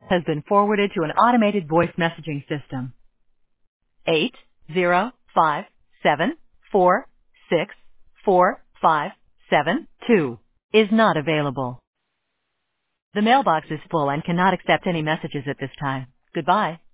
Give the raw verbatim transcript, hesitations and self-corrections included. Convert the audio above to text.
has been forwarded to an automated voice messaging system. Eight zero five seven four six four five seven two is not available. The mailbox is full and cannot accept any messages at this time. Goodbye.